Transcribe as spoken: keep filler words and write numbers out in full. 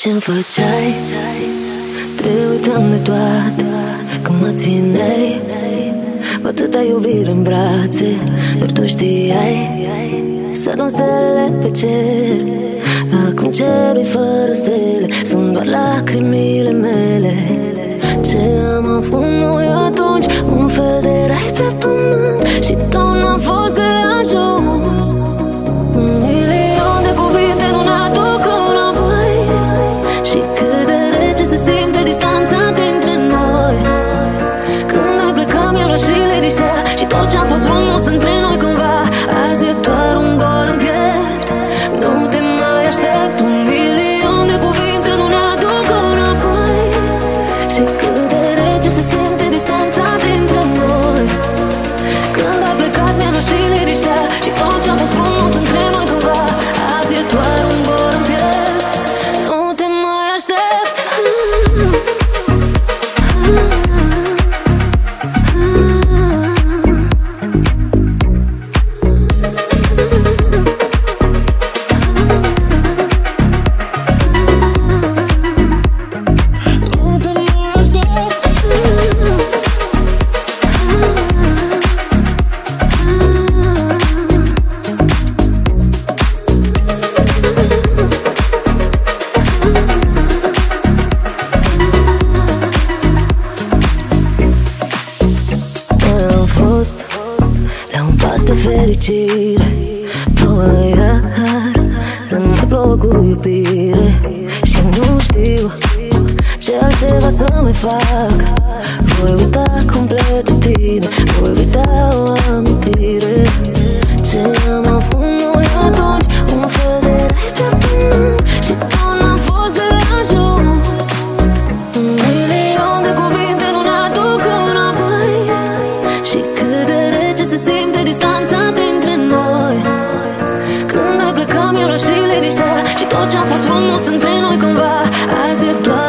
Ce-mi făceai? Te uitam de toate, cum mă țineai, cu atâta iubire în brațe, doar tu știai să adun stelele pe cer. Acum cerui fără stele, sunt doar lacrimile mele. Ce am avut noi atunci, un fel de rai pe pământ, și tot n-am fost de ajuns. Un milion de cuvinte nu ne aduc înapoi, și cât de rece se simte distanța dintre noi. Când ai plecat mi-am luat și liniștea, și tot ce-a fost frumos între noi cândva, azi e doar un gol în piept. Nu te mai aștept. Un milion de cuvinte nu ne aduc înapoi, și cât de rece se simte distanța dintre noi. Când ai plecat mi-am luat și liniștea, și tot ce-a fost frumos între noi cândva, azi e doar un gol în piept. Nu te mai aștept. La un pas de fericire, plouă iar, dar nu mai plouă cu iubire. Și nu știu ce altceva să mai fac. Voi uita complet de tine, voi uita o amintire. Ce am avut noi atunci, un fel de rai pe pământ, și tot n-am fost de ajuns. Un milion de cuvinte nu ne aduc înapoi, și cât de rece se simte distanța dintre noi. Când ai plecat mi-am luat și liniștea, și tot ce-a fost frumos între noi cândva, azi e doar